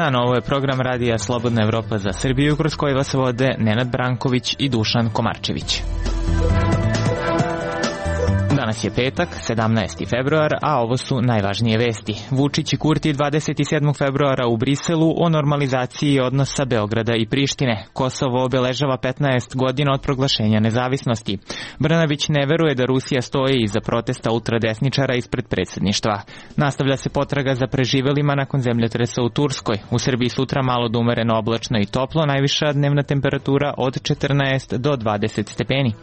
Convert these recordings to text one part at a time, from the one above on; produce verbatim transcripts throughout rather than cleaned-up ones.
dan, ovo je program Radija Slobodna Evropa za Srbiju, kroz koji vas vode Nenad Branković i Dušan Komarčević. Danas je petak, sedamnaesti februar, a ovo su najvažnije vesti. Vučić i Kurti dvadeset sedmog februara u Briselu o normalizaciji odnosa Beograda i Prištine. Kosovo obeležava petnaest godina od proglašenja nezavisnosti. Brnabić ne veruje da Rusija stoji iza protesta ultradesničara ispred predsjedništva. Nastavlja se potraga za preživelima nakon zemljotresa u Turskoj. U Srbiji sutra malo do umereno oblačno i toplo, najviša dnevna temperatura od četrnaest do dvadeset stepeni.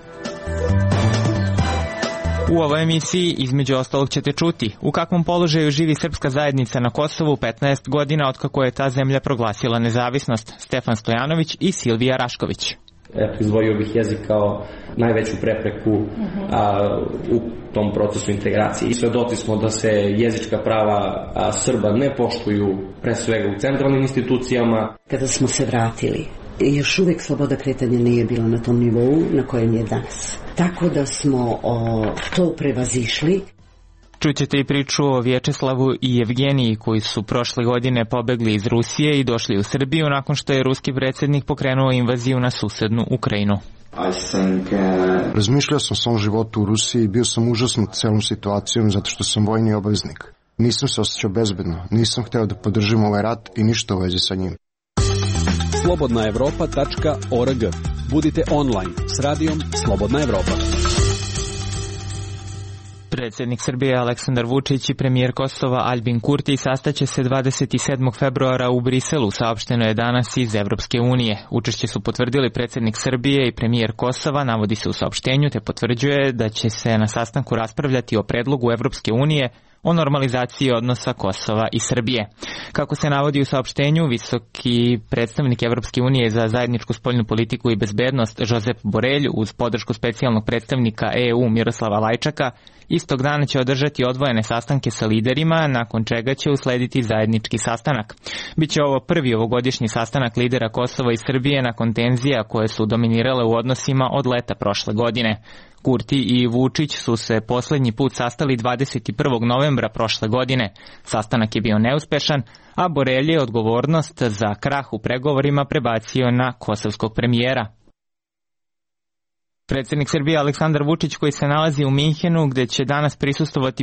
U ovoj emisiji između ostalog ćete čuti u kakvom položaju živi srpska zajednica na Kosovu petnaest godina otkako je ta zemlja proglasila nezavisnost. Stefan Stojanović i Silvija Rašković. Eto, izdvojio bih jezik kao najveću prepreku a, u tom procesu integracije. I svedoci smo da se jezička prava a, Srba ne poštuju pre svega u centralnim institucijama. Kada smo se vratili, još uvijek sloboda kretanja nije bila na tom nivou na kojem je danas. Tako da smo o, to prevazišli. Čućete i priču o Vječeslavu i Evgeniji koji su prošle godine pobegli iz Rusije i došli u Srbiju nakon što je ruski predsjednik pokrenuo invaziju na susednu Ukrajinu. Razmišljao sam o svom životu u Rusiji i bio sam užasnut celom situacijom zato što sam vojni obaveznik. Nisam se osjećao bezbedno, nisam hteo da podržim ovaj rat i ništa u vezi sa njim. slobodna evropa tačka org. Budite online s radijom Slobodna Evropa. Predsjednik Srbije Aleksandar Vučić i premijer Kosova Aljbin Kurti sastaće se dvadeset sedmog februara u Briselu, saopšteno je danas iz Evropske unije. Učešće su potvrdili predsjednik Srbije i premijer Kosova, navodi se u saopštenju, te potvrđuje da će se na sastanku raspravljati o predlogu Evropske unije o normalizaciji odnosa Kosova i Srbije. Kako se navodi u saopštenju, visoki predstavnik Evropske unije za zajedničku spoljnu politiku i bezbednost Josep Borelj uz podršku specijalnog predstavnika E U Miroslava Lajčaka istog dana će održati odvojene sastanke sa liderima, nakon čega će uslediti zajednički sastanak. Biće ovo prvi ovogodišnji sastanak lidera Kosova i Srbije nakon tenzija koje su dominirale u odnosima od leta prošle godine. Kurti i Vučić su se posljednji put sastali dvadeset prvog novembra prošle godine. Sastanak je bio neuspešan, a Borelj je odgovornost za krah u pregovorima prebacio na kosovskog premijera. Predsjednik Srbije Aleksandar Vučić, koji se nalazi u Minhenu gdje će danas prisustvovati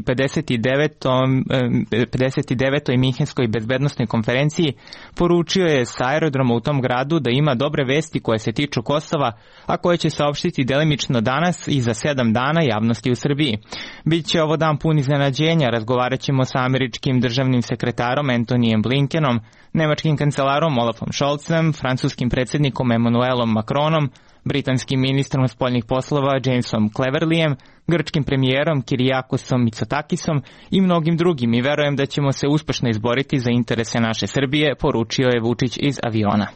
pedeset devetoj Minhenskoj bezbednosnoj konferenciji, poručio je sa aerodroma u tom gradu da ima dobre vesti koje se tiču Kosova, a koje će saopštiti delimično danas i za sedam dana javnosti u Srbiji. Biće ovo dan pun iznenađenja, razgovarat ćemo sa američkim državnim sekretarom Antonijem Blinkenom, nemačkim kancelarom Olafom Scholzem, francuskim predsjednikom Emmanuelom Macronom, britanskim ministrom spoljnih poslova Jamesom Cleverlyjem, grčkim premijerom Kirijakosom Mitsotakisom i mnogim drugim i verujem da ćemo se uspešno izboriti za interese naše Srbije, poručio je Vučić iz aviona.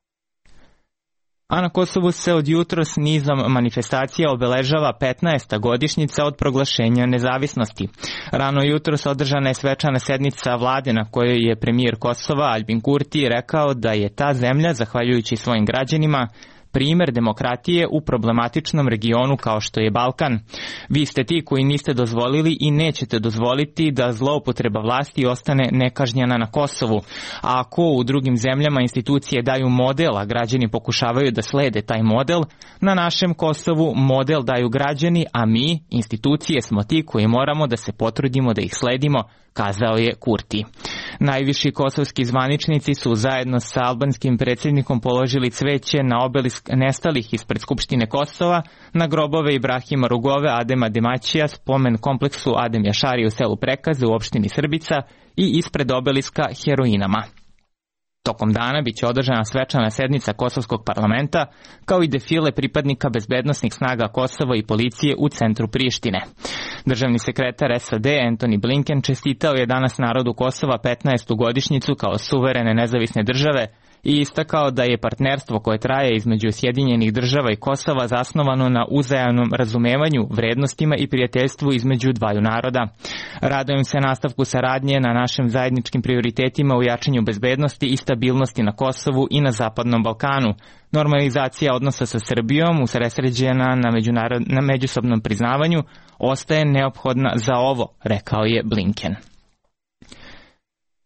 A na Kosovu se od jutros nizom manifestacija obeležava petnaesta godišnjica od proglašenja nezavisnosti. Rano jutros održana je svečana sednica vlade na kojoj je premijer Kosova Aljbin Kurti rekao da je ta zemlja, zahvaljujući svojim građanima, primer demokratije u problematičnom regionu kao što je Balkan. Vi ste ti koji niste dozvolili i nećete dozvoliti da zloupotreba vlasti ostane nekažnjena na Kosovu. A ako u drugim zemljama institucije daju model, a građani pokušavaju da slede taj model, na našem Kosovu model daju građani, a mi, institucije, smo ti koji moramo da se potrudimo da ih sledimo, kazao je Kurti. Najviši kosovski zvaničnici su zajedno sa albanskim predsjednikom položili cveće na obelisk nestalih ispred Skupštine Kosova, na grobove Ibrahima Rugove, Adema Demaćija, spomen kompleksu Adem Jašari u selu Prekaze u opštini Srbica i ispred obeliska heroinama. Tokom dana biće održana svečana sednica Kosovskog parlamenta, kao i defile pripadnika bezbednosnih snaga Kosova i policije u centru Prištine. Državni sekretar S A D Antony Blinken čestitao je danas narodu Kosova petnaestu godišnjicu kao suverene nezavisne države i istakao da je partnerstvo koje traje između Sjedinjenih država i Kosova zasnovano na uzajamnom razumevanju, vrednostima i prijateljstvu između dvaju naroda. Radujem se nastavku saradnje na našim zajedničkim prioritetima u jačanju bezbednosti i stabilnosti na Kosovu i na Zapadnom Balkanu. Normalizacija odnosa sa Srbijom, usredsređena na, na međusobnom priznavanju, ostaje neophodna za ovo, rekao je Blinken.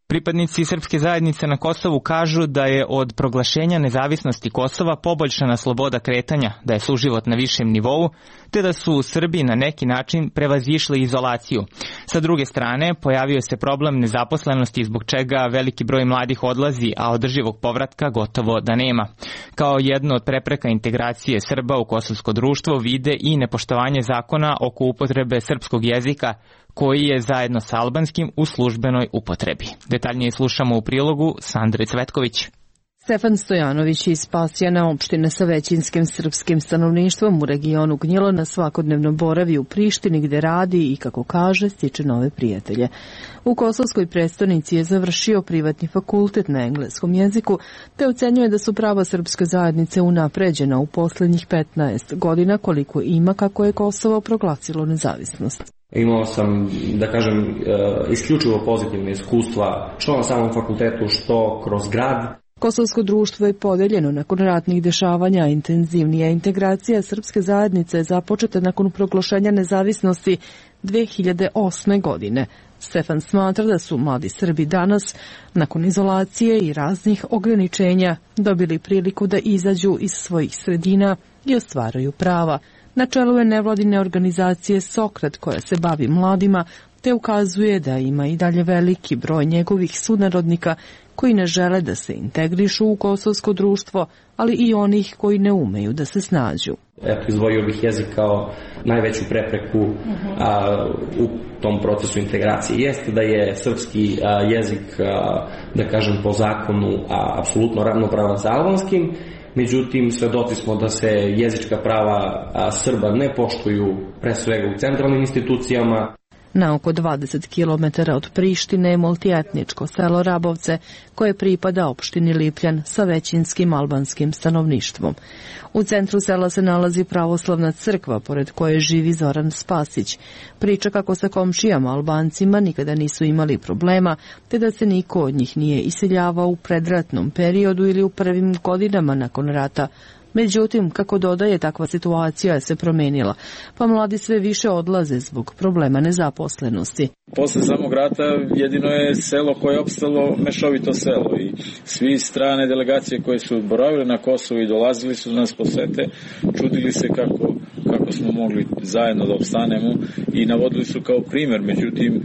Pripadnici srpske zajednice na Kosovu kažu da je od proglašenja nezavisnosti Kosova poboljšana sloboda kretanja, da je suživot na višem nivou, te da su Srbi na neki način prevazišli izolaciju. Sa druge strane, pojavio se problem nezaposlenosti zbog čega veliki broj mladih odlazi, a održivog povratka gotovo da nema. Kao jedno od prepreka integracije Srba u kosovsko društvo vide i nepoštovanje zakona oko upotrebe srpskog jezika, koji je zajedno sa albanskim u službenoj upotrebi. Detaljnije slušamo u prilogu Sandre Cvetković. Stefan Stojanović iz Pasjana, opštine sa većinskim srpskim stanovništvom u regionu Gnjilo, na svakodnevno boravi u Prištini gde radi i, kako kaže, stiče nove prijatelje. U kosovskoj prestonici je završio privatni fakultet na engleskom jeziku, te ocenjuje da su prava srpske zajednice unapređena u poslednjih petnaest godina koliko ima kako je Kosovo proglasilo nezavisnost. Imao sam, da kažem, isključivo pozitivne iskustva što na samom fakultetu, što kroz grad. Kosovsko društvo je podeljeno nakon ratnih dešavanja, a intenzivnija integracija srpske zajednice je započeta nakon proglašenja nezavisnosti dve hiljade osme. godine. Stefan smatra da su mladi Srbi danas, nakon izolacije i raznih ograničenja, dobili priliku da izađu iz svojih sredina i ostvaruju prava. Na čelu je nevladine organizacije Sokrat, koja se bavi mladima, te ukazuje da ima i dalje veliki broj njegovih sunarodnika koji ne žele da se integrišu u kosovsko društvo, ali i onih koji ne umeju da se snađu. Eto, izdvojio bih jezik kao najveću prepreku a, u tom procesu integracije. Jeste da je srpski a, jezik, a, da kažem, po zakonu a, apsolutno ravnopravan sa albanskim, međutim, svedoci smo da se jezička prava a, Srba ne poštuju pre svega u centralnim institucijama. Na oko dvadeset kilometara od Prištine je multietničko selo Rabovce, koje pripada opštini Lipljan sa većinskim albanskim stanovništvom. U centru sela se nalazi pravoslavna crkva, pored koje živi Zoran Spasić. Priča kako sa komšijama Albancima nikada nisu imali problema, te da se niko od njih nije iseljavao u predratnom periodu ili u prvim godinama nakon rata. Međutim, kako dodaje, takva situacija se promenila, pa mladi sve više odlaze zbog problema nezaposlenosti. Posle samog rata jedino je selo koje je opstalo mešovito selo i svi strane delegacije koje su boravile na Kosovu i dolazili su nas posete, čudili se kako, kako smo mogli zajedno da opstanemo i navodili su kao primer, međutim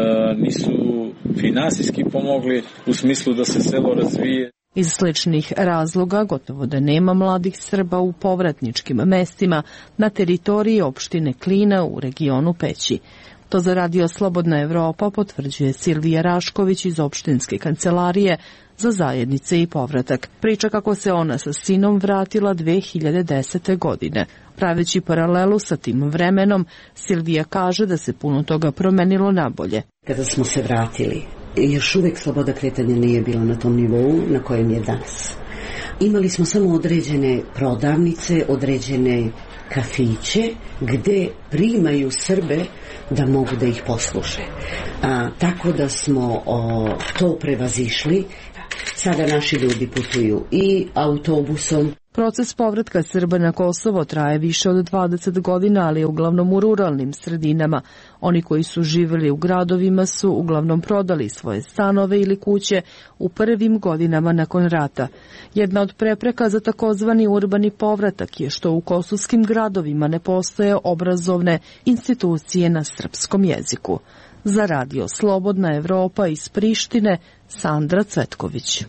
nisu finansijski pomogli u smislu da se selo razvije. Iz sličnih razloga gotovo da nema mladih Srba u povratničkim mestima na teritoriji opštine Klina u regionu Peći. To za Radio Slobodna Evropa potvrđuje Silvija Rašković iz opštinske kancelarije za zajednice i povratak. Priča kako se ona sa sinom vratila dve hiljade desete. godine. Praveći paralelu sa tim vremenom, Silvija kaže da se puno toga promenilo nabolje. Kada smo se vratili, još uvek sloboda kretanja nije bila na tom nivou na kojem je danas. Imali smo samo određene prodavnice, određene kafiće gde primaju Srbe da mogu da ih posluše. A, tako da smo o, to prevazišli. Sada naši ljudi putuju i autobusom. Proces povratka Srba na Kosovo traje više od dvadeset godina, ali je uglavnom u ruralnim sredinama. Oni koji su živjeli u gradovima su uglavnom prodali svoje stanove ili kuće u prvim godinama nakon rata. Jedna od prepreka za takozvani urbani povratak je što u kosovskim gradovima ne postoje obrazovne institucije na srpskom jeziku. Za Radio Slobodna Evropa iz Prištine, Sandra Cvetković.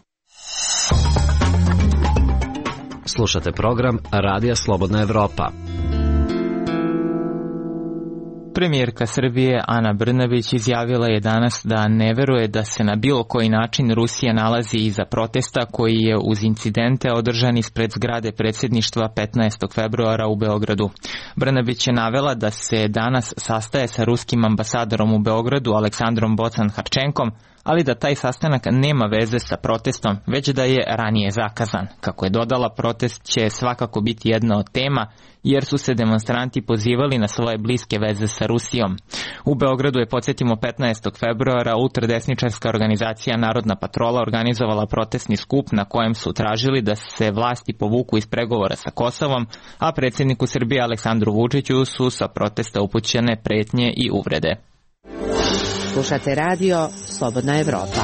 Slušate program Radija Slobodna Evropa. Premijerka Srbije Ana Brnabić izjavila je danas da ne veruje da se na bilo koji način Rusija nalazi iza protesta koji je uz incidente održan ispred zgrade predsjedništva petnaestog februara u Beogradu. Brnabić je navela da se danas sastaje sa ruskim ambasadorom u Beogradu Aleksandrom Bocan-Harčenkom, ali da taj sastanak nema veze sa protestom, već da je ranije zakazan. Kako je dodala, protest će svakako biti jedna od tema, jer su se demonstranti pozivali na svoje bliske veze sa Rusijom. U Beogradu je, podsjetimo, petnaestog februara ultradesničarska organizacija Narodna patrola organizovala protestni skup na kojem su tražili da se vlasti povuku iz pregovora sa Kosovom, a predsjedniku Srbije Aleksandru Vučiću su sa protesta upućene pretnje i uvrede. Slušate radio Slobodna Evropa.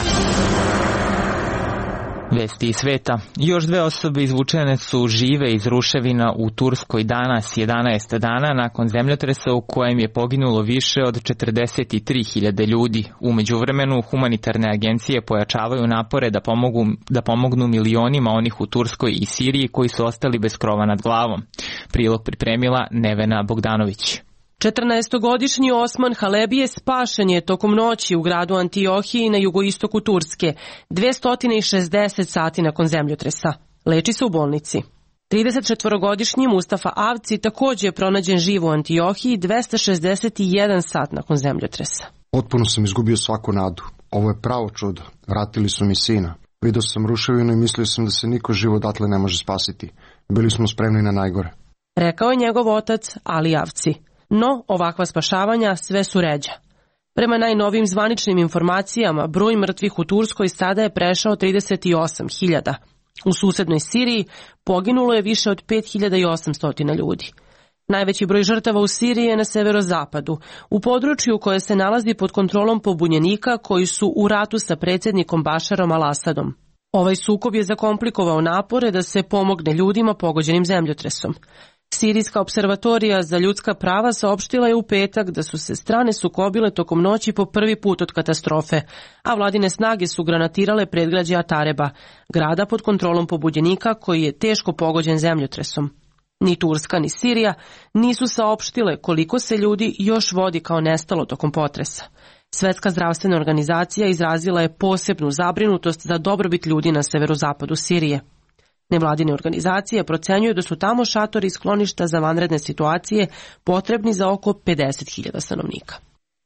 Vesti iz sveta. Još dve osobe izvučene su žive iz ruševina u Turskoj danas, jedanaest dana nakon zemljotresa u kojem je poginulo više od četrdeset tri hiljade ljudi. U međuvremenu humanitarne agencije pojačavaju napore da pomogu, da pomognu milionima onih u Turskoj i Siriji koji su ostali bez krova nad glavom. Prilog pripremila Nevena Bogdanović. četrnaestogodišnji Osman Halebi spašen je tokom noći u gradu Antiohiji na jugoistoku Turske, dvesta šezdeset sati nakon zemljotresa. Leči se u bolnici. tridesetčetvorogodišnji Mustafa Avci također je pronađen živ u Antiohiji dvesta šezdeset jedan sat nakon zemljotresa. Potpuno sam izgubio svaku nadu. Ovo je pravo čudo. Vratili su mi sina. Vidio sam ruševinu i mislio sam da se niko živ odatle ne može spasiti. Bili smo spremni na najgore. Rekao je njegov otac Ali Avci. No, ovakva spašavanja sve su ređa. Prema najnovijim zvaničnim informacijama, broj mrtvih u Turskoj sada je prešao trideset osam hiljada. U susednoj Siriji poginulo je više od pet hiljada osamsto ljudi. Najveći broj žrtava u Siriji je na severozapadu, u području koje se nalazi pod kontrolom pobunjenika koji su u ratu sa predsjednikom Bašarom al-Asadom. Ovaj sukob je zakomplikovao napore da se pomogne ljudima pogođenim zemljotresom. Sirijska observatorija za ljudska prava saopštila je u petak da su se strane sukobile tokom noći po prvi put od katastrofe, a vladine snage su granatirale predgrađe Atareba, grada pod kontrolom pobunjenika koji je teško pogođen zemljotresom. Ni Turska ni Sirija nisu saopštile koliko se ljudi još vodi kao nestalo tokom potresa. Svetska zdravstvena organizacija izrazila je posebnu zabrinutost za dobrobit ljudi na severozapadu Sirije. Nevladine organizacije procenjuju da su tamo šatori i skloništa za vanredne situacije potrebni za oko pedeset hiljada stanovnika.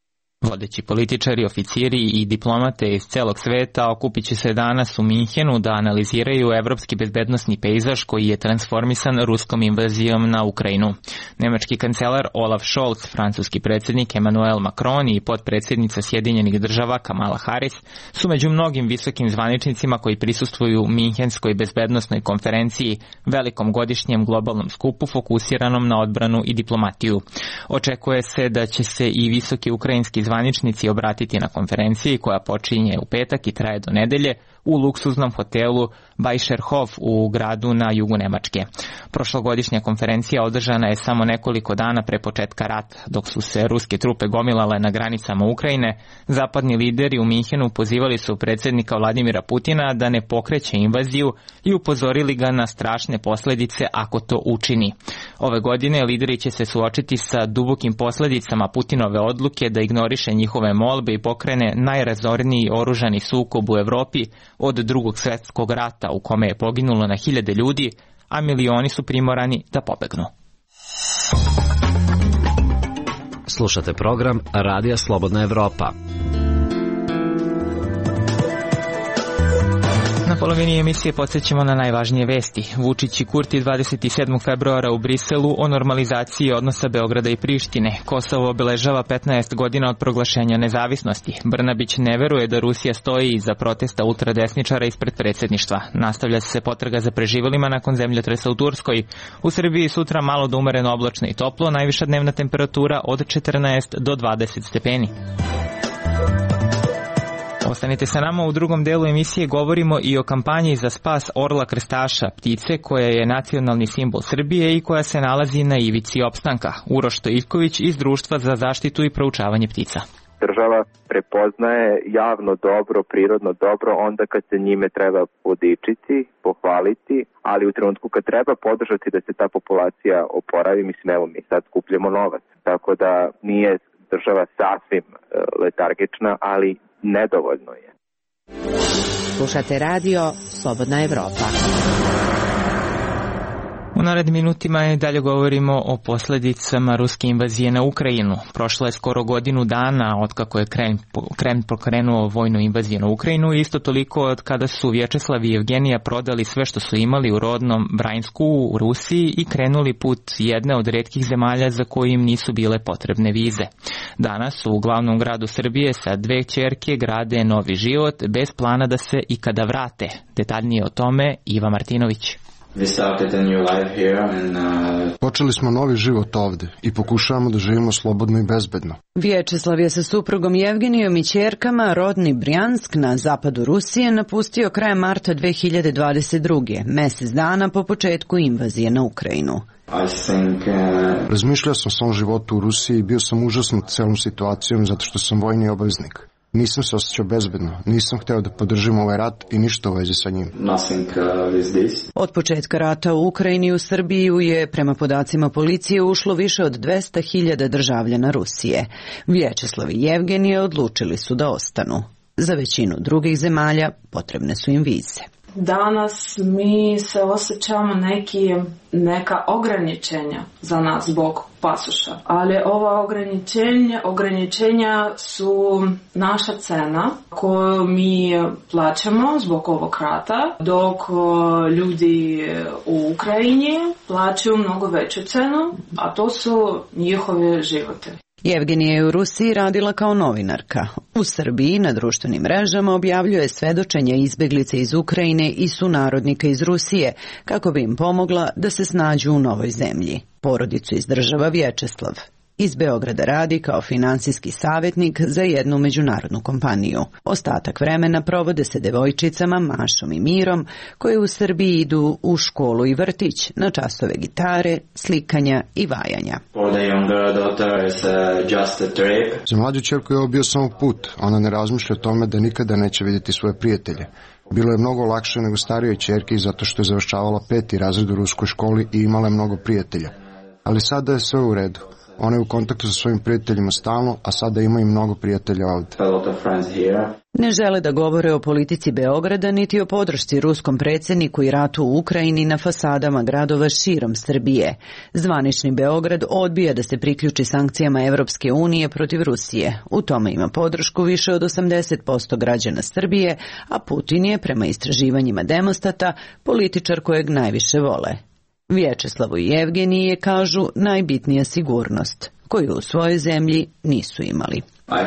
Vodeći političari, oficiri i diplomate iz celog sveta okupit će se danas u Minhenu da analiziraju evropski bezbednosni pejzaž koji je transformisan ruskom invazijom na Ukrajinu. Nemački kancelar Olaf Scholz, francuski predsjednik Emmanuel Macron i potpredsjednica Sjedinjenih država Kamala Harris su među mnogim visokim zvaničnicima koji prisustvuju Minhenskoj bezbednosnoj konferenciji, velikom godišnjem globalnom skupu fokusiranom na odbranu i diplomatiju. Očekuje se da će se i visoki ukrajinski zvaničnici obratiti na konferenciji koja počinje u petak i traje do nedelje u luksuznom hotelu Bajšerhof u gradu na jugu Nemačke. Prošlogodišnja konferencija održana je samo nekoliko dana pre početka rata, dok su se ruske trupe gomilale na granicama Ukrajine. Zapadni lideri u Minhenu pozivali su predsjednika Vladimira Putina da ne pokreće invaziju i upozorili ga na strašne posljedice ako to učini. Ove godine lideri će se suočiti sa dubokim posljedicama Putinove odluke da ignoriše njihove molbe i pokrene najrazorniji oružani sukob u Evropi od drugog svjetskog rata u kome je poginulo na hiljade ljudi, a milioni su primorani da pobegnu. Slušate program Radija Slobodna Evropa. Na polovini emisije podsjećamo na najvažnije vesti. Vučić i Kurti dvadeset sedmog februara u Briselu o normalizaciji odnosa Beograda i Prištine. Kosovo obeležava petnaest godina od proglašenja nezavisnosti. Brnabić ne veruje da Rusija stoji iza protesta ultradesničara ispred predsjedništva. Nastavlja se potraga za preživelima nakon zemljotresa u Turskoj. U Srbiji sutra malo do umereno oblačno i toplo, najviša dnevna temperatura od četrnaest do dvadeset stepeni. Ostanite sa nama, u drugom delu emisije govorimo i o kampanji za spas orla krstaša, ptice koja je nacionalni simbol Srbije i koja se nalazi na ivici opstanka. Uroš Stojiljković iz Društva za zaštitu i proučavanje ptica. Država prepoznaje javno dobro, prirodno dobro onda kad se njime treba podičiti, pohvaliti, ali u trenutku kad treba podržati da se ta populacija oporavi, mislim, evo mi sad skupljamo novac. Tako da nije država sasvim letargična, ali nedovoljno je. Slušate radio Slobodna Evropa. U narednim minutima i dalje govorimo o posljedicama ruske invazije na Ukrajinu. Prošlo je skoro godinu dana od kako je Kreml, Kreml pokrenuo vojnu invaziju na Ukrajinu, isto toliko od kada su Vječeslav i Evgenija prodali sve što su imali u rodnom Bransku u Rusiji i krenuli put jedne od retkih zemalja za koje im nisu bile potrebne vize. Danas u glavnom gradu Srbije sa dve ćerke grade novi život bez plana da se ikada vrate. Detaljnije o tome Iva Martinović. Počeli smo novi život ovde i pokušavamo da živimo slobodno i bezbedno. Vječeslav je sa suprugom Jevgenijom i ćerkama rodni Brjansk na zapadu Rusije napustio krajem marta dve hiljade dvadeset druge. Mesec dana po početku invazije na Ukrajinu. Razmišljao sam o svom životu u Rusiji i bio sam užasnut celom situacijom zato što sam vojni obaveznik. Nisam se osjećao bezbedno, nisam hteo da podržim ovaj rat i ništa u vezi sa njim. Od početka rata u Ukrajini i u Srbiju je, prema podacima policije, ušlo više od dvesta hiljada državljana Rusije. Vječeslav i Jevgenije odlučili su da ostanu. Za većinu drugih zemalja potrebne su im vize. Danas mi se osjećamo neki, neka ograničenja za nas zbog pasoša. Ali ova ograničenja, ograničenja su naša cena koju mi plaćamo zbog ovog rata, dok ljudi u Ukrajini plaćaju mnogo veću cenu, a to su njihove živote. Jevgenija je u Rusiji radila kao novinarka. U Srbiji na društvenim mrežama objavljuje svedočenja izbeglice iz Ukrajine i sunarodnika iz Rusije, kako bi im pomogla da se snađu u novoj zemlji. Porodicu izdržava Vječeslav. Iz Beograda radi kao finansijski savjetnik za jednu međunarodnu kompaniju. Ostatak vremena provode se devojčicama Mašom i Mirom, koje u Srbiji idu u školu i vrtić, na časove gitare, slikanja i vajanja. Za mlađu ćerku je ovo bio samo put. Ona ne razmišlja o tome da nikada neće vidjeti svoje prijatelje. Bilo je mnogo lakše nego starijoj ćerki zato što je završavala peti razred u ruskoj školi i imala je mnogo prijatelja. Ali sada je sve u redu. Ona je u kontaktu sa svojim prijateljima stalno, a sada ima i mnogo prijatelja ovdje. Ne žele da govore o politici Beograda niti o podršci ruskom predsjedniku i ratu u Ukrajini na fasadama gradova širom Srbije. Zvanični Beograd odbija da se priključi sankcijama Evropske unije protiv Rusije. U tome ima podršku više od osamdeset posto građana Srbije, a Putin je, prema istraživanjima Demostata, političar kojeg najviše vole. Vječeslavu i Jevgeniji je, kažu, najbitnija sigurnost, koju u svojoj zemlji nisu imali.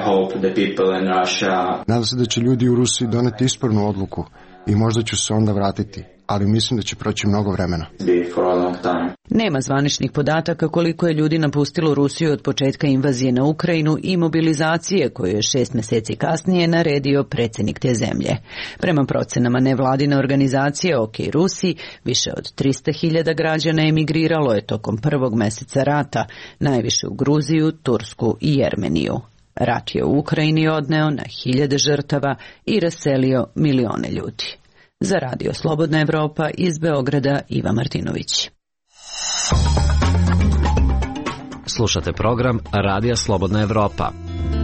Nadam se da će ljudi u Rusiji doneti ispravnu odluku i možda ću se onda vratiti, ali mislim da će proći mnogo vremena. Nema zvaničnih podataka koliko je ljudi napustilo Rusiju od početka invazije na Ukrajinu i mobilizacije koju je šest mjeseci kasnije naredio predsjednik te zemlje. Prema procenama nevladine organizacije OK Rusi, više od trista hiljada građana emigriralo je tokom prvog mjeseca rata, najviše u Gruziju, Tursku i Jermeniju. Rat je u Ukrajini odneo na hiljade žrtava i raselio milione ljudi. Za Radio Slobodna Evropa iz Beograda Iva Martinović. Slušate program Radija Slobodna Evropa.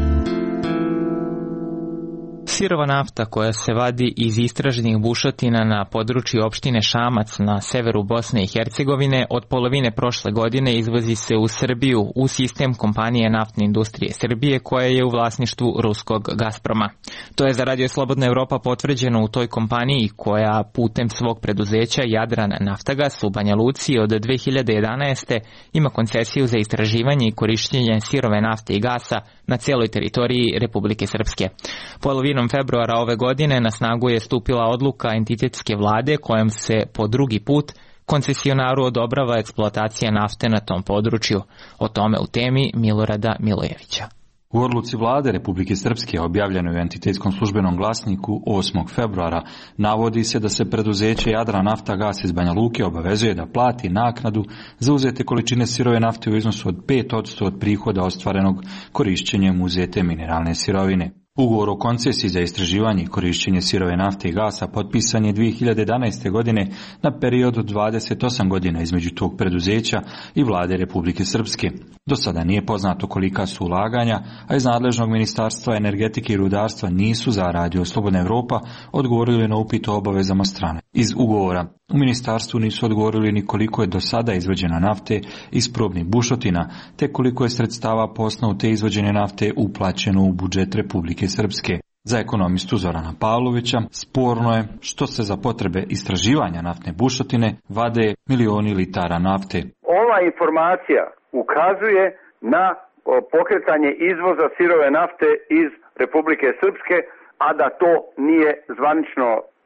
Sirova nafta koja se vadi iz istražnih bušotina na području opštine Šamac na severu Bosne i Hercegovine od polovine prošle godine izvozi se u Srbiju u sistem kompanije Naftne industrije Srbije koja je u vlasništvu ruskog Gazproma. To je za Radio Slobodna Evropa potvrđeno u toj kompaniji koja putem svog preduzeća Jadran Naftagas u Banja Luci od dve hiljade jedanaeste. ima koncesiju za istraživanje i korištenje sirove nafte i gasa na cijeloj teritoriji Republike Srpske. Polovinom februara ove godine na snagu je stupila odluka entitetske vlade kojom se po drugi put koncesionaru odobrava eksploatacija nafte na tom području. O tome u temi Milorada Milojevića. U odluci vlade Republike Srpske objavljenoj u entitetskom službenom glasniku osmog februara navodi se da se preduzeće Jadran Naftagas iz Banja Luke obavezuje da plati naknadu za uzete količine sirove nafte u iznosu od pet posto od prihoda ostvarenog korišćenjem uzete mineralne sirovine. Ugovor o koncesiji za istraživanje i korišćenje sirove nafte i gasa potpisan je dve hiljade jedanaeste. godine na period od dvadeset osam godina između tog preduzeća i vlade Republike Srpske. Do sada nije poznato kolika su ulaganja, a iz nadležnog ministarstva energetike i rudarstva nisu za Radio Slobodna Evropa odgovorili na upit o obavezama strane iz ugovora. U ministarstvu nisu odgovorili ni koliko je do sada izvođeno nafte iz probnih bušotina, te koliko je sredstava po osnovu te izvođene nafte uplaćeno u budžet Republike Srpske. Za ekonomistu Zorana Pavlovića sporno je što se za potrebe istraživanja naftne bušotine vade milioni litara nafte. Ova informacija ukazuje na pokretanje izvoza sirove nafte iz Republike Srpske, a da to nije zvanično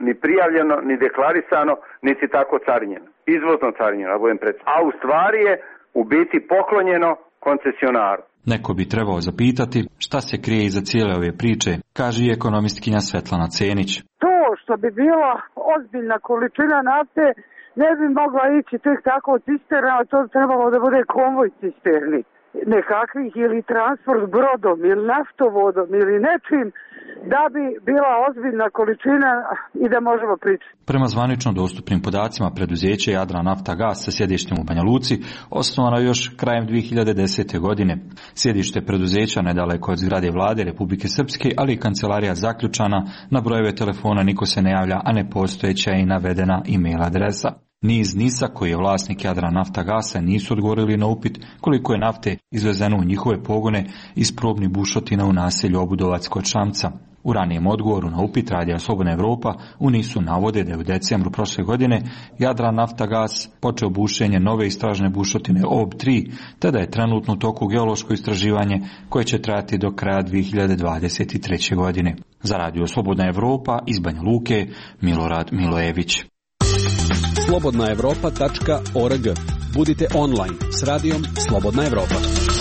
ni prijavljeno, ni deklarisano, niti tako carinjeno. Izvozno carinjeno, da budem precizan. A u stvari je u biti poklonjeno koncesionaru. Neko bi trebao zapitati šta se krije iza cijele ove priče, kaže i ekonomistkinja Svetlana Cenić. To što bi bila ozbiljna količina nafte ne bi mogla ići tek tako od cisterna, to bi trebalo da bude konvoj cisterni nekakvih ili transport brodom ili naftovodom ili nečim da bi bila ozbiljna količina i da možemo pričati. Prema zvanično dostupnim podacima preduzeće Jadranaftagas sa sjedištem u Banja Luci osnovano još krajem dvije hiljade desete. godine. Sjedište preduzeća nedaleko od zgrade vlade Republike Srpske, ali i kancelarija zaključana, na brojeve telefona niko se ne javlja, a nepostojeća je i navedena e-mail adresa. Niz Nisa, koji je vlasnik Jadrannaftagasa, nisu odgovorili na upit koliko je nafte izvezeno u njihove pogone iz probnih bušotina u naselju Obudovac kod Šamca. U ranijem odgovoru na upit Radija Slobodna Evropa u Nisu navode da je u decembru prošle godine Jadrannaftagaz počeo bušenje nove istražne bušotine O B tri, te da je trenutno u toku geološko istraživanje koje će trajati do kraja dvije hiljade dvadeset treće. godine. Za Radio Slobodna Evropa iz Banja Luke, Milorad Milojević. slobodna evropa tačka org. Budite online s radijom Slobodna Evropa.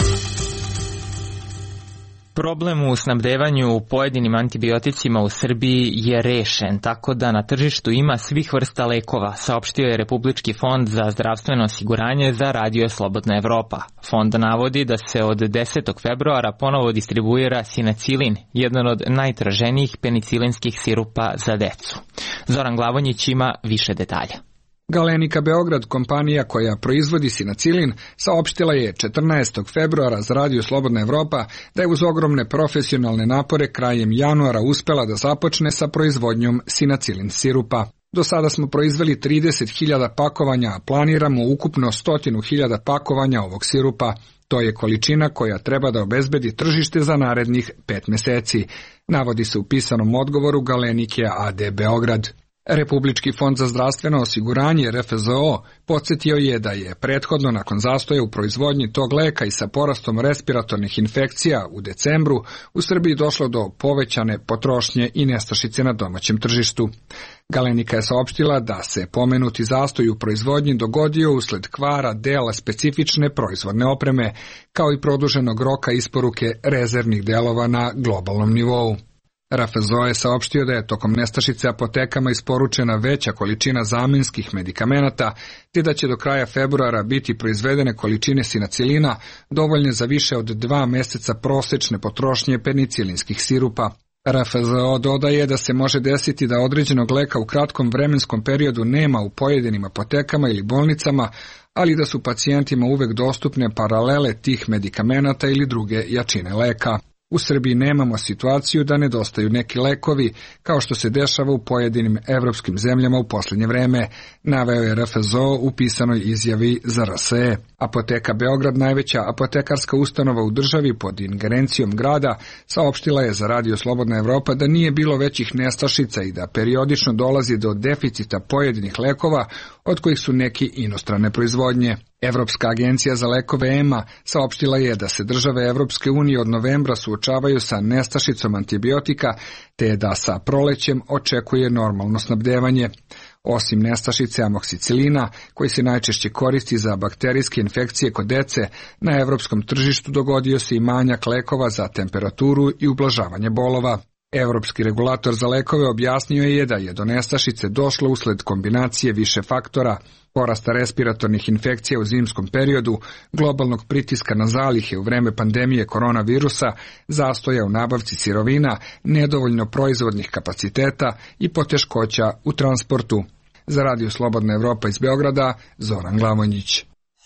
Problem u snabdevanju pojedinim antibioticima u Srbiji je rešen, tako da na tržištu ima svih vrsta lekova, saopštio je Republički fond za zdravstveno osiguranje za Radio Slobodna Evropa. Fond navodi da se od desetog februara ponovo distribuira sinacilin, jedan od najtraženijih penicilinskih sirupa za decu. Zoran Glavonjić ima više detalja. Galenika Beograd, kompanija koja proizvodi sinacilin, saopštila je četrnaestog februara za Radio Slobodna Evropa da je uz ogromne profesionalne napore krajem januara uspela da započne sa proizvodnjom sinacilin sirupa. Do sada smo proizveli trideset hiljada pakovanja, a planiramo ukupno sto hiljada pakovanja ovog sirupa. To je količina koja treba da obezbedi tržište za narednih pet meseci, navodi se u pisanom odgovoru Galenike A D Beograd. Republički fond za zdravstveno osiguranje R F Z O podsjetio je da je prethodno nakon zastoja u proizvodnji tog leka i sa porastom respiratornih infekcija u decembru u Srbiji došlo do povećane potrošnje i nestašice na domaćem tržištu. Galenika je saopštila da se pomenuti zastoj u proizvodnji dogodio usled kvara dela specifične proizvodne opreme, kao i produženog roka isporuke rezervnih delova na globalnom nivou. R F Z O je saopštio da je tokom nestašice apotekama isporučena veća količina zamenskih medikamenata, te da će do kraja februara biti proizvedene količine sinacilina dovoljne za više od dva meseca prosečne potrošnje penicilinskih sirupa. R F Z O dodaje da se može desiti da određenog leka u kratkom vremenskom periodu nema u pojedinim apotekama ili bolnicama, ali da su pacijentima uvek dostupne paralele tih medikamenata ili druge jačine leka. U Srbiji nemamo situaciju da nedostaju neki lekovi, kao što se dešava u pojedinim evropskim zemljama u posljednje vreme, naveo je R F Z O u pisanoj izjavi za R S E. Apoteka Beograd, najveća apotekarska ustanova u državi pod ingerencijom grada, saopštila je za Radio Slobodna Evropa da nije bilo većih nestašica i da periodično dolazi do deficita pojedinih lekova, od kojih su neki inostrane proizvodnje. Evropska agencija za lekove E M A saopštila je da se države Evropske unije od novembra suočavaju sa nestašicom antibiotika, te da sa prolećem očekuje normalno snabdevanje. Osim nestašice amoksicilina, koji se najčešće koristi za bakterijske infekcije kod dece, na evropskom tržištu dogodio se i manjak lekova za temperaturu i ublažavanje bolova. Evropski regulator za lekove objasnio je da je do nestašice došlo usled kombinacije više faktora, porasta respiratornih infekcija u zimskom periodu, globalnog pritiska na zalihe u vreme pandemije koronavirusa, zastoja u nabavci sirovina, nedovoljno proizvodnih kapaciteta i poteškoća u transportu. Za Radio Slobodna Evropa iz Beograda, Zoran Glavonjić.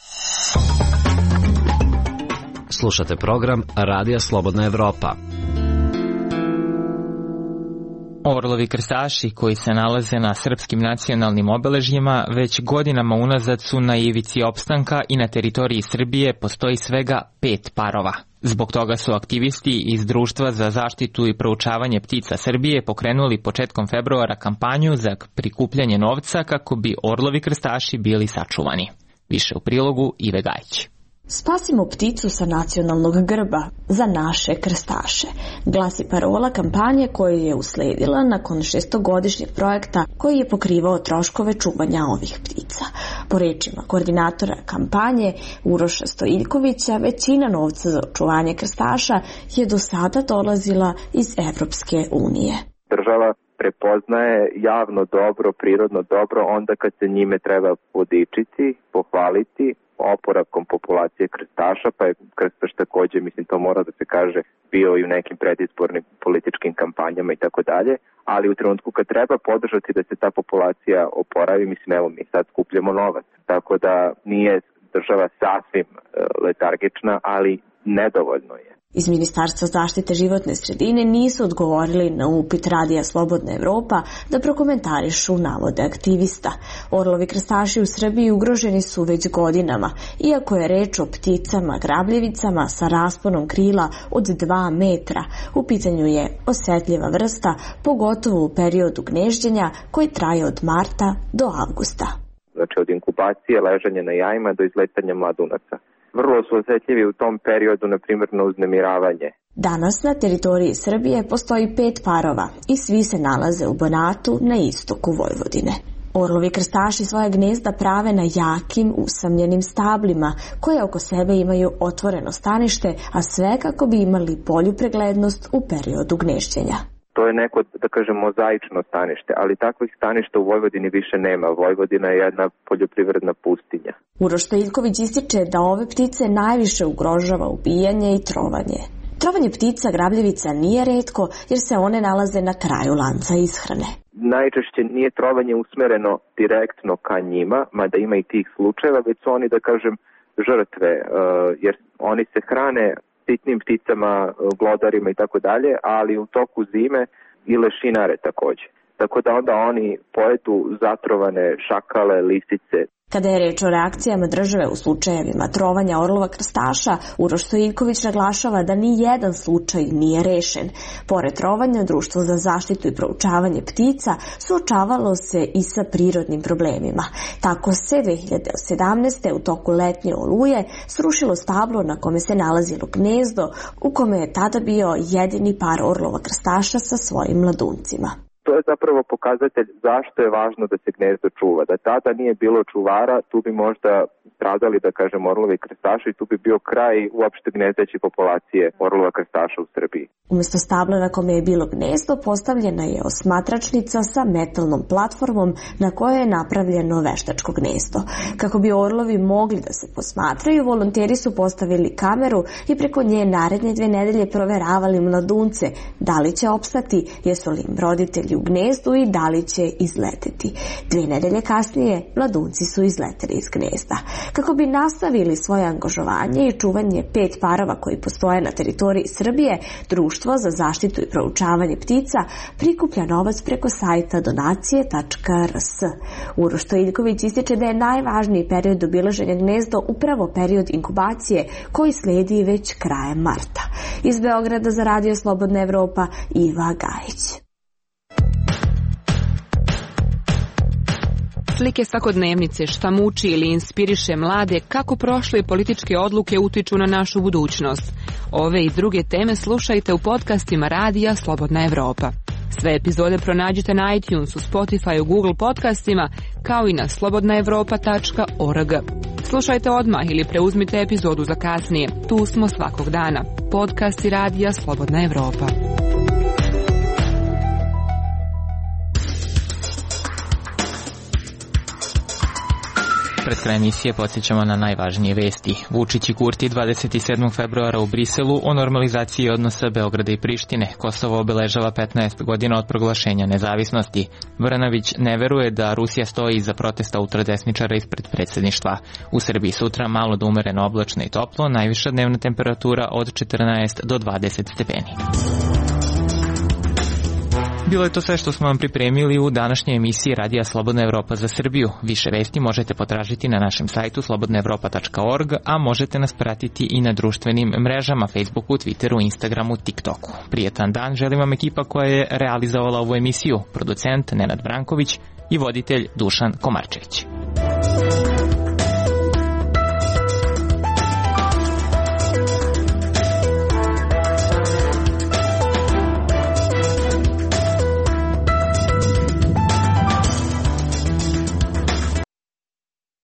Slušate program Radija Slobodna Evropa. Orlovi krstaši koji se nalaze na srpskim nacionalnim obeležjima već godinama unazad su na ivici opstanka i na teritoriji Srbije postoji svega pet parova. Zbog toga su aktivisti iz Društva za zaštitu i proučavanje ptica Srbije pokrenuli početkom februara kampanju za prikupljanje novca kako bi orlovi krstaši bili sačuvani. Više u prilogu Ive Gajić. Spasimo pticu sa nacionalnog grba za naše krstaše, glasi parola kampanje koju je usledila nakon šestogodišnjeg projekta koji je pokrivao troškove čuvanja ovih ptica. Po rečima koordinatora kampanje Uroša Stojiljkovića, većina novca za očuvanje krstaša je do sada dolazila iz Evropske unije. Država prepoznaje javno dobro, prirodno dobro onda kad se njime treba podičiti, pohvaliti, oporavkom populacije krstaša, pa je krstaš takođe, mislim to mora da se kaže, bio i u nekim predizbornim političkim kampanjama i tako dalje, ali u trenutku kad treba podržati da se ta populacija oporavi, mislim evo mi sad skupljamo novac, tako da nije država sasvim letargična, ali nedovoljno je. Iz Ministarstva zaštite životne sredine nisu odgovorili na upit Radija Slobodna Evropa da prokomentarišu navode aktivista. Orlovi krstaši u Srbiji ugroženi su već godinama, iako je reč o pticama grabljevicama sa rasponom krila od dva metra. U pitanju je osetljiva vrsta, pogotovo u periodu gnezđenja koji traje od marta do avgusta. Znači od inkubacije, ležanja na jajima do izletanja mladunaca. Vrlo su osjetljivi u tom periodu, na primjer, na uznemiravanje. Danas na teritoriji Srbije postoji pet parova i svi se nalaze u Banatu na istoku Vojvodine. Orlovi krstaši svoje gnezda prave na jakim, usamljenim stablima, koje oko sebe imaju otvoreno stanište, a sve kako bi imali bolju preglednost u periodu gnezđenja. To je neko, da kažem, mozaično stanište, ali takvih staništa u Vojvodini više nema. Vojvodina je jedna poljoprivredna pustinja. Uroš Stojiljković ističe da ove ptice najviše ugrožava ubijanje i trovanje. Trovanje ptica grabljevica nije retko jer se one nalaze na kraju lanca ishrane. Najčešće nije trovanje usmereno direktno ka njima, mada ima i tih slučajeva, već su oni, da kažem, žrtve, jer oni se hrane sitnim pticama, glodarima i tako dalje, ali u toku zime i lešinare takođe. Tako da onda oni pojedu zatrovane šakale, lisice. Kada je reč o reakcijama države u slučajevima trovanja orlova krstaša, Uroš Stojiljković naglašava da ni jedan slučaj nije rešen. Pored trovanja, Društvo za zaštitu i proučavanje ptica suočavalo se i sa prirodnim problemima. Tako se dve hiljade sedamnaeste. u toku letnje oluje srušilo stablo na kome se nalazilo gnezdo, u kome je tada bio jedini par orlova krstaša sa svojim mladuncima. To je zapravo pokazatelj zašto je važno da se gnezdo čuva. Da tada nije bilo čuvara, tu bi možda stradali, da kažem, orlovi krstaša i tu bi bio kraj uopšte gnezdeće populacije orlova krstaša u Srbiji. Umjesto stabla na kome je bilo gnezdo, postavljena je osmatračnica sa metalnom platformom na kojoj je napravljeno veštačko gnezdo. Kako bi orlovi mogli da se posmatraju, volonteri su postavili kameru i preko nje naredne dve nedelje proveravali mladunce, da li će opstati, jesu li im roditelji u gnezdu i da li će izleteti. Dve nedelje kasnije mladunci su izleteli iz gnezda. Kako bi nastavili svoje angažovanje i čuvanje pet parova koji postoje na teritoriji Srbije, Društvo za zaštitu i proučavanje ptica prikuplja novac preko sajta donacije tačka r s. Uroš Stojiljković ističe da je najvažniji period obilaženja gnezda upravo period inkubacije koji sledi već krajem marta. Iz Beograda za Radio Slobodna Evropa, Iva Gajić. Slike svakodnevnice, šta muči ili inspiriše mlade, kako prošle političke odluke utiču na našu budućnost. Ove i druge teme slušajte u podcastima Radija Slobodna Evropa. Sve epizode pronađite na iTunesu, Spotifyu, Google podcastima, kao i na slobodna evropa tačka org. Slušajte odmah ili preuzmite epizodu za kasnije. Tu smo svakog dana. Podcasti Radija Slobodna Evropa. Pred kraj emisije podsjećamo na najvažnije vesti. Vučić i Kurti dvadeset sedmog februara u Briselu o normalizaciji odnosa Beograda i Prištine. Kosovo obeležava petnaest godina od proglašenja nezavisnosti. Vranović ne veruje da Rusija stoji iza protesta ultradesničara ispred predsjedništva. U Srbiji sutra malo do umereno oblačno i toplo, najviša dnevna temperatura od četrnaest do dvadeset stepeni. Bilo je to sve što smo vam pripremili u današnjoj emisiji Radija Slobodna Evropa za Srbiju. Više vesti možete potražiti na našem sajtu slobodna evropa tačka org, a možete nas pratiti i na društvenim mrežama Facebooku, Twitteru, Instagramu, TikToku. Prijetan dan želim vam ekipa koja je realizovala ovu emisiju, producent Nenad Branković i voditelj Dušan Komarčević.